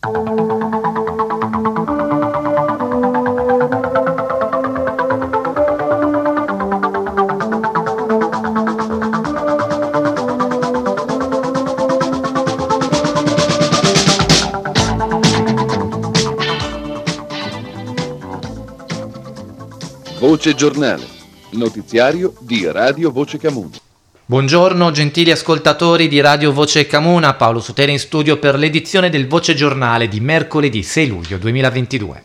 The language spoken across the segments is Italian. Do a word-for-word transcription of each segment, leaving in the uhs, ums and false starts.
Voce Giornale, notiziario di Radio Voce Camuna. Buongiorno gentili ascoltatori di Radio Voce Camuna, Paolo Sutera in studio per l'edizione del Voce Giornale di mercoledì sei luglio duemilaventidue.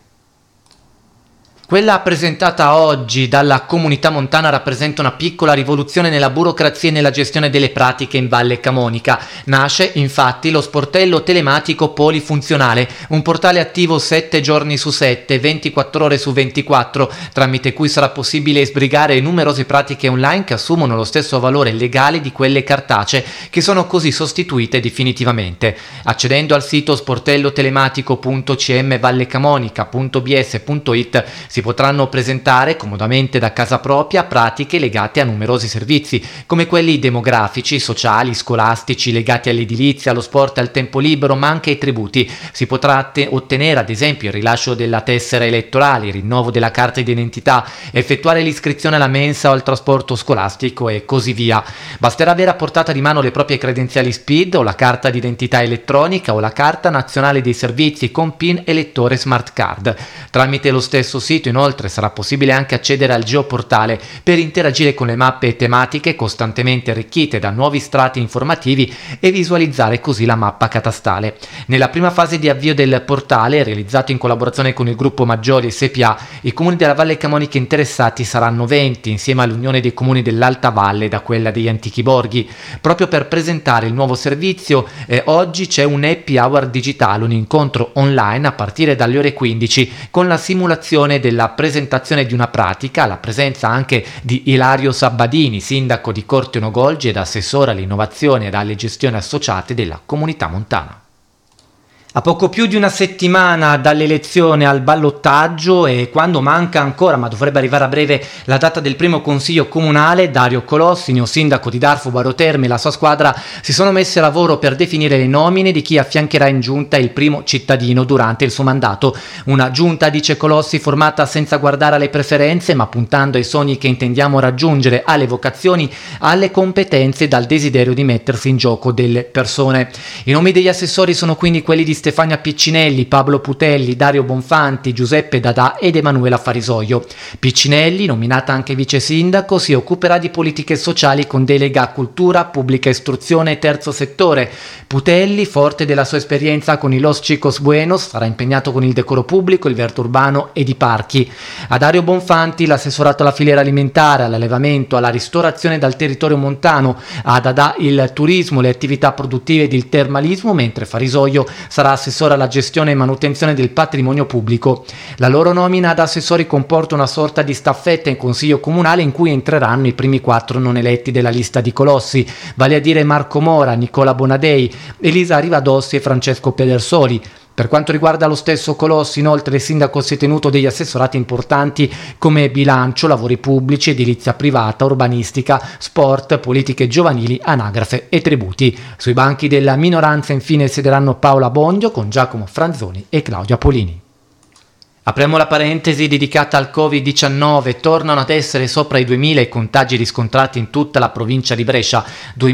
Quella presentata oggi dalla Comunità Montana rappresenta una piccola rivoluzione nella burocrazia e nella gestione delle pratiche in Valle Camonica. Nasce infatti lo sportello telematico polifunzionale, un portale attivo sette giorni su sette, ventiquattro ore su ventiquattro, tramite cui sarà possibile sbrigare numerose pratiche online che assumono lo stesso valore legale di quelle cartacee, che sono così sostituite definitivamente. Accedendo al sito sportello telematico punto c m vallecamonica punto b s punto i t si potranno presentare comodamente da casa propria pratiche legate a numerosi servizi, come quelli demografici, sociali, scolastici, legati all'edilizia, allo sport e al tempo libero, ma anche ai tributi. Si potrà te- ottenere ad esempio il rilascio della tessera elettorale, il rinnovo della carta d'identità, effettuare l'iscrizione alla mensa o al trasporto scolastico e così via. Basterà avere a portata di mano le proprie credenziali S P I D o la carta d'identità elettronica o la carta nazionale dei servizi con PIN e lettore smart card. Tramite lo stesso sito inoltre sarà possibile anche accedere al geoportale per interagire con le mappe tematiche costantemente arricchite da nuovi strati informativi e visualizzare così la mappa catastale. Nella prima fase di avvio del portale, realizzato in collaborazione con il gruppo Maggiori S P A, i comuni della Valle Camonica interessati saranno venti, insieme all'Unione dei Comuni dell'Alta Valle e da quella degli Antichi Borghi. Proprio per presentare il nuovo servizio, eh, oggi c'è un happy hour digitale, un incontro online a partire dalle ore quindici con la simulazione del la presentazione di una pratica, la presenza anche di Ilario Sabbadini, sindaco di Corteno Golgi ed assessore all'innovazione ed alle gestioni associate della Comunità Montana. A poco più di una settimana dall'elezione al ballottaggio e quando manca ancora, ma dovrebbe arrivare a breve, la data del primo consiglio comunale, Dario Colossi, neo sindaco di Darfo Baro Terme, e la sua squadra si sono messi a lavoro per definire le nomine di chi affiancherà in giunta il primo cittadino durante il suo mandato. Una giunta, dice Colossi, formata senza guardare alle preferenze, ma puntando ai sogni che intendiamo raggiungere, alle vocazioni, alle competenze e al desiderio di mettersi in gioco delle persone. I nomi degli assessori sono quindi quelli di Stefania Piccinelli, Pablo Putelli, Dario Bonfanti, Giuseppe Dadà ed Emanuela Farisoio. Piccinelli, nominata anche vice sindaco, si occuperà di politiche sociali con delega a cultura, pubblica istruzione e terzo settore. Putelli, forte della sua esperienza con i Los Chicos Buenos, sarà impegnato con il decoro pubblico, il verde urbano ed i parchi. A Dario Bonfanti l'assessorato alla filiera alimentare, all'allevamento, alla ristorazione dal territorio montano, a Dadà il turismo, le attività produttive ed il termalismo, mentre Farisoio sarà assessore alla gestione e manutenzione del patrimonio pubblico. La loro nomina ad assessori comporta una sorta di staffetta in consiglio comunale in cui entreranno i primi quattro non eletti della lista di Colossi, vale a dire Marco Mora, Nicola Bonadei, Elisa Rivadossi e Francesco Pedersoli. Per quanto riguarda lo stesso Colossi, inoltre, il sindaco si è tenuto degli assessorati importanti come bilancio, lavori pubblici, edilizia privata, urbanistica, sport, politiche giovanili, anagrafe e tributi. Sui banchi della minoranza infine siederanno Paola Bondio con Giacomo Franzoni e Claudia Polini. Apriamo la parentesi dedicata al covid diciannove. Tornano ad essere sopra i duemila i contagi riscontrati in tutta la provincia di Brescia,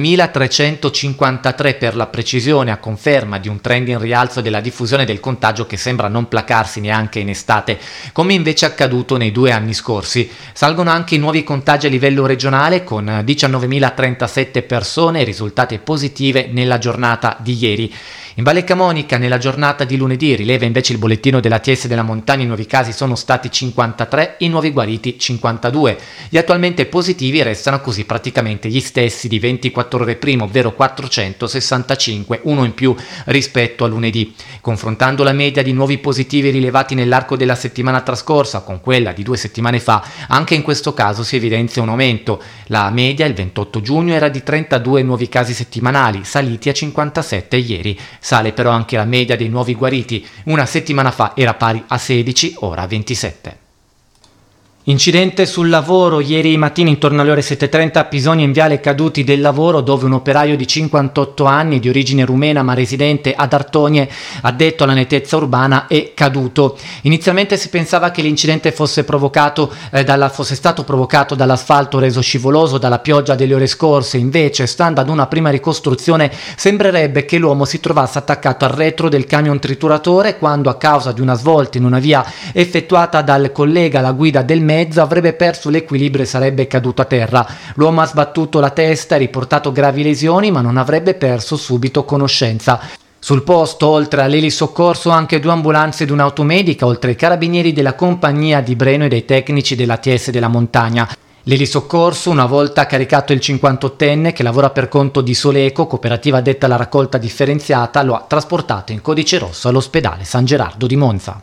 duemilatrecentocinquantatré per la precisione, a conferma di un trend in rialzo della diffusione del contagio che sembra non placarsi neanche in estate, come invece accaduto nei due anni scorsi. Salgono anche i nuovi contagi a livello regionale, con diciannovemilatrentasette persone risultate positive nella giornata di ieri. In Valle Camonica nella giornata di lunedì, rileva invece il bollettino della T S della Montagna, i nuovi casi sono stati cinquantatré, i nuovi guariti cinquantadue. Gli attualmente positivi restano così praticamente gli stessi di ventiquattro ore prima, ovvero quattrocentosessantacinque, uno in più rispetto a lunedì. Confrontando la media di nuovi positivi rilevati nell'arco della settimana trascorsa con quella di due settimane fa, anche in questo caso si evidenzia un aumento. La media il ventotto giugno era di trentadue nuovi casi settimanali, saliti a cinquantasette ieri. Sale però anche la media dei nuovi guariti, una settimana fa era pari a sedici, ora a ventisette. Incidente sul lavoro ieri mattina intorno alle ore sette e trenta a Pisonia in viale Caduti del Lavoro, dove un operaio di cinquantotto anni di origine rumena ma residente ad Artogne, addetto alla nettezza urbana, è caduto. Inizialmente si pensava che l'incidente fosse provocato eh, dalla, fosse stato provocato dall'asfalto reso scivoloso dalla pioggia delle ore scorse. Invece, stando ad una prima ricostruzione, sembrerebbe che l'uomo si trovasse attaccato al retro del camion trituratore quando, a causa di una svolta in una via effettuata dal collega alla guida del mezzo, avrebbe perso l'equilibrio e sarebbe caduto a terra. L'uomo ha sbattuto la testa e riportato gravi lesioni, ma non avrebbe perso subito conoscenza. Sul posto, oltre all'elisoccorso, anche due ambulanze ed un'automedica, oltre ai carabinieri della compagnia di Breno e dei tecnici dell'A T S della Montagna. L'elisoccorso, una volta caricato il cinquantottenne che lavora per conto di Soleco, cooperativa addetta alla raccolta differenziata, lo ha trasportato in codice rosso all'ospedale San Gerardo di Monza.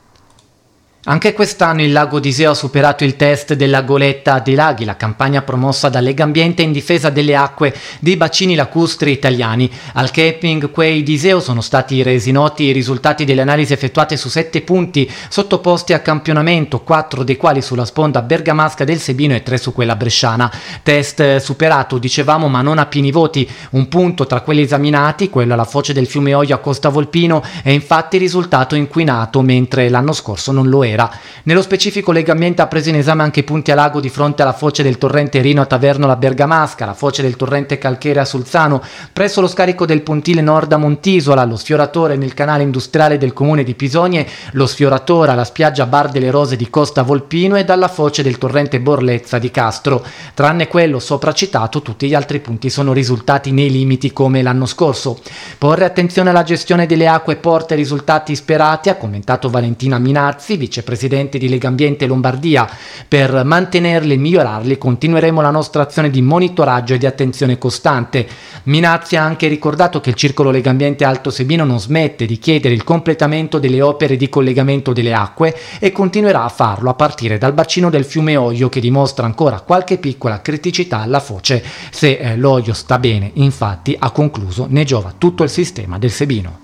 Anche quest'anno il Lago d'Iseo ha superato il test della Goletta dei Laghi, la campagna promossa da Legambiente in difesa delle acque dei bacini lacustri italiani. Al camping Quay d'Iseo sono stati resi noti i risultati delle analisi effettuate su sette punti sottoposti a campionamento, quattro dei quali sulla sponda bergamasca del Sebino e tre su quella bresciana. Test superato, dicevamo, ma non a pieni voti. Un punto tra quelli esaminati, quello alla foce del fiume Oglio a Costa Volpino, è infatti risultato inquinato, mentre l'anno scorso non lo era. Nello specifico Legambiente ha preso in esame anche i punti a lago di fronte alla foce del torrente Rino a Tavernola Bergamasca, la foce del torrente Calchere a Sulzano, presso lo scarico del pontile nord a Montisola, lo sfioratore nel canale industriale del comune di Pisonie, lo sfioratore alla spiaggia Bar delle Rose di Costa Volpino e dalla foce del torrente Borlezza di Castro. Tranne quello sopra citato, tutti gli altri punti sono risultati nei limiti come l'anno scorso. Porre attenzione alla gestione delle acque porta i risultati sperati, ha commentato Valentina Minazzi, vicepresidente di Legambiente Lombardia. Per mantenerli e migliorarli continueremo la nostra azione di monitoraggio e di attenzione costante. Minazzi ha anche ricordato che il Circolo Legambiente Alto Sebino non smette di chiedere il completamento delle opere di collegamento delle acque e continuerà a farlo a partire dal bacino del fiume Oglio, che dimostra ancora qualche piccola criticità alla foce. Se eh, l'Oglio sta bene, infatti, ha concluso, ne giova tutto il sistema del Sebino.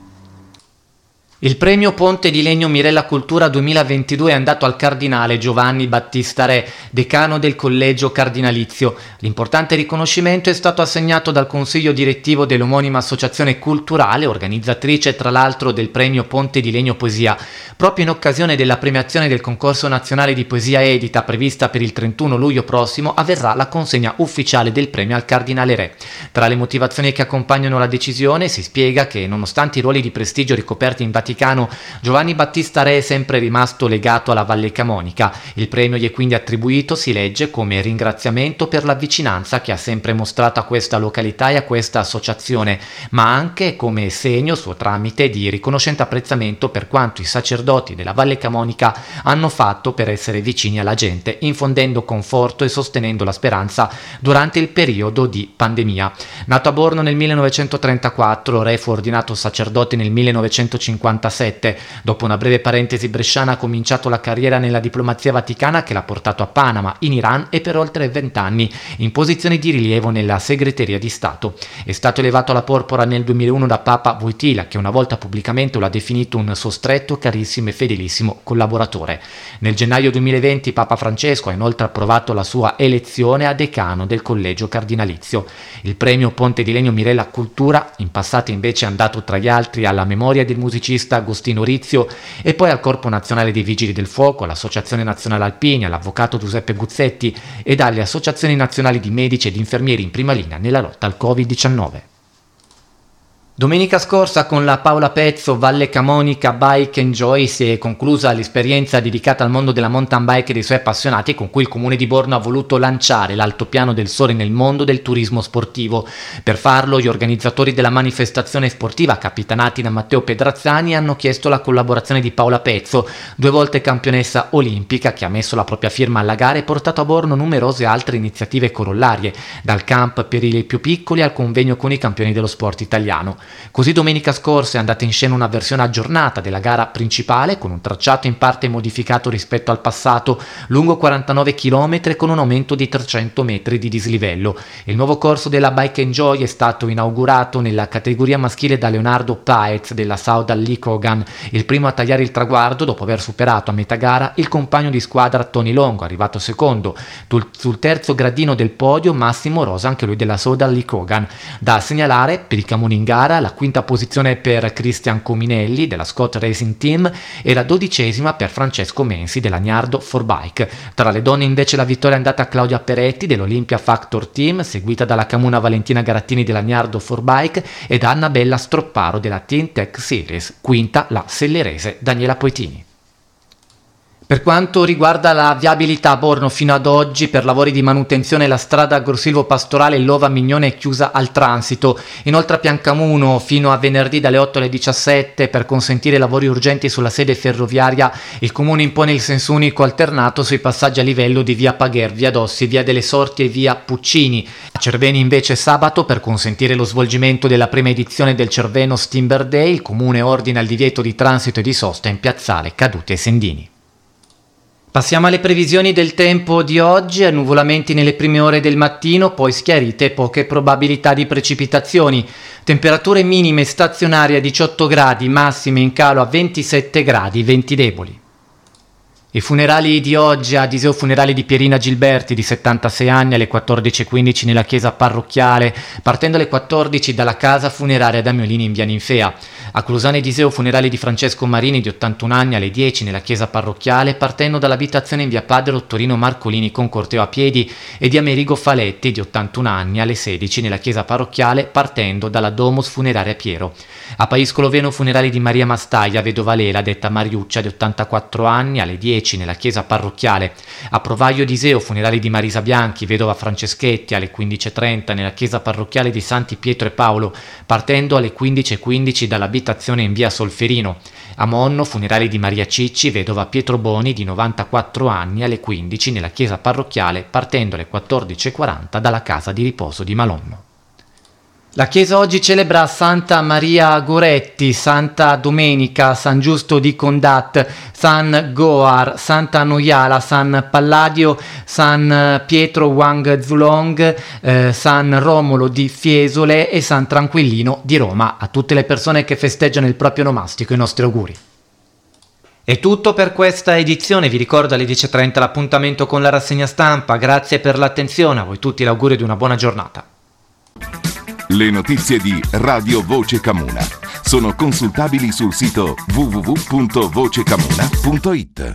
Il premio Ponte di Legno Mirella Cultura duemilaventidue è andato al cardinale Giovanni Battista Re, decano del collegio cardinalizio. L'importante riconoscimento è stato assegnato dal consiglio direttivo dell'omonima associazione culturale, organizzatrice tra l'altro del premio Ponte di Legno Poesia. Proprio in occasione della premiazione del concorso nazionale di poesia edita prevista per il trentuno luglio prossimo avverrà la consegna ufficiale del premio al cardinale Re. Tra le motivazioni che accompagnano la decisione si spiega che, nonostante i ruoli di prestigio ricoperti in Vaticano, Giovanni Battista Re è sempre rimasto legato alla Valle Camonica. Il premio gli è quindi attribuito, si legge, come ringraziamento per la vicinanza che ha sempre mostrato a questa località e a questa associazione, ma anche come segno, suo tramite, di riconoscente apprezzamento per quanto i sacerdoti della Valle Camonica hanno fatto per essere vicini alla gente, infondendo conforto e sostenendo la speranza durante il periodo di pandemia. Nato a Borno nel millenovecentotrentaquattro, Re fu ordinato sacerdote nel millenovecentocinquantasette. Dopo una breve parentesi bresciana ha cominciato la carriera nella diplomazia vaticana, che l'ha portato a Panama, in Iran e per oltre vent'anni in posizioni di rilievo nella segreteria di Stato. È stato elevato alla porpora nel duemilauno da Papa Wojtyla, che una volta pubblicamente lo ha definito un suo stretto, carissimo e fedelissimo collaboratore. Nel gennaio duemilaventi Papa Francesco ha inoltre approvato la sua elezione a decano del collegio cardinalizio. Il premio Ponte di Legno Mirella Cultura, in passato invece è andato tra gli altri alla memoria del musicista Agostino Rizio e poi al Corpo Nazionale dei Vigili del Fuoco, all'Associazione Nazionale Alpini, all'Avvocato Giuseppe Guzzetti ed alle associazioni nazionali di medici ed infermieri in prima linea nella lotta al covid diciannove. Domenica scorsa con la Paola Pezzo Valle Camonica Bike Enjoy si è conclusa l'esperienza dedicata al mondo della mountain bike e dei suoi appassionati, con cui il comune di Borno ha voluto lanciare l'altopiano del sole nel mondo del turismo sportivo. Per farlo gli organizzatori della manifestazione sportiva, capitanati da Matteo Pedrazzani, hanno chiesto la collaborazione di Paola Pezzo, due volte campionessa olimpica, che ha messo la propria firma alla gara e portato a Borno numerose altre iniziative corollarie, dal camp per i più piccoli al convegno con i campioni dello sport italiano. Così domenica scorsa è andata in scena una versione aggiornata della gara principale, con un tracciato in parte modificato rispetto al passato, lungo quarantanove chilometri con un aumento di trecento metri di dislivello. Il nuovo corso della Bike Enjoy è stato inaugurato nella categoria maschile da Leonardo Paez della Soudal Lecaogan, il primo a tagliare il traguardo dopo aver superato a metà gara il compagno di squadra Tony Longo, arrivato secondo. Sul terzo gradino del podio Massimo Rosa, anche lui della Soudal Lecaogan. Da segnalare per i Camuni in gara la quinta posizione per Cristian Cominelli della Scott Racing Team e la dodicesima per Francesco Mensi della Gnardo for Bike. Tra le donne invece la vittoria è andata a Claudia Peretti dell'Olympia Factor Team, seguita dalla Camuna Valentina Garattini della Gnardo for Bike e da Annabella Stropparo della Team Tech Series, quinta la sellerese Daniela Poitini. Per quanto riguarda la viabilità a Borno, fino ad oggi per lavori di manutenzione la strada Grossilvo Pastorale Lova Mignone è chiusa al transito. Inoltre a Piancamuno fino a venerdì dalle otto alle diciassette per consentire lavori urgenti sulla sede ferroviaria il comune impone il senso unico alternato sui passaggi a livello di via Pagher, via Dossi, via delle Sorti e via Puccini. A Cerveni invece sabato per consentire lo svolgimento della prima edizione del Cerveno Timber Day il comune ordina il divieto di transito e di sosta in piazzale Caduti e Sendini. Passiamo alle previsioni del tempo di oggi, annuvolamenti nelle prime ore del mattino, poi schiarite e poche probabilità di precipitazioni. Temperature minime stazionarie a diciotto gradi, massime in calo a ventisette gradi, venti deboli. I funerali di oggi a Diseo Funerali di Pierina Gilberti di settantasei anni alle quattordici e quindici nella chiesa parrocchiale, partendo alle quattordici dalla casa funeraria Damiolini in via Ninfea. A Clusane Diseo Funerali di Francesco Marini di ottantuno anni alle dieci nella chiesa parrocchiale, partendo dall'abitazione in via Padre Ottorino Marcolini con corteo a piedi, e di Amerigo Faletti di ottantuno anni alle sedici nella chiesa parrocchiale, partendo dalla Domus Funeraria Piero. A Paiscolo Veno Funerali di Maria Mastaglia, vedova Lela detta Mariuccia di ottantaquattro anni alle dieci nella chiesa parrocchiale. A Provaio Diseo Funerali di Marisa Bianchi, vedova Franceschetti alle quindici e trenta nella chiesa parrocchiale di Santi Pietro e Paolo, partendo alle quindici e quindici dall'abitazione in via Solferino. A Monno Funerali di Maria Cicci, vedova Pietro Boni di novantaquattro anni alle quindici nella chiesa parrocchiale, partendo alle quattordici e quaranta dalla casa di riposo di Malonno. La chiesa oggi celebra Santa Maria Goretti, Santa Domenica, San Giusto di Condat, San Goar, Santa Noiala, San Palladio, San Pietro Wang Zulong, eh, San Romolo di Fiesole e San Tranquillino di Roma. A tutte le persone che festeggiano il proprio nomastico i nostri auguri. È tutto per questa edizione, vi ricordo alle dieci e trenta l'appuntamento con la rassegna stampa. Grazie per l'attenzione, a voi tutti l'augurio di una buona giornata. Le notizie di Radio Voce Camuna sono consultabili sul sito w w w punto voce camuna punto i t.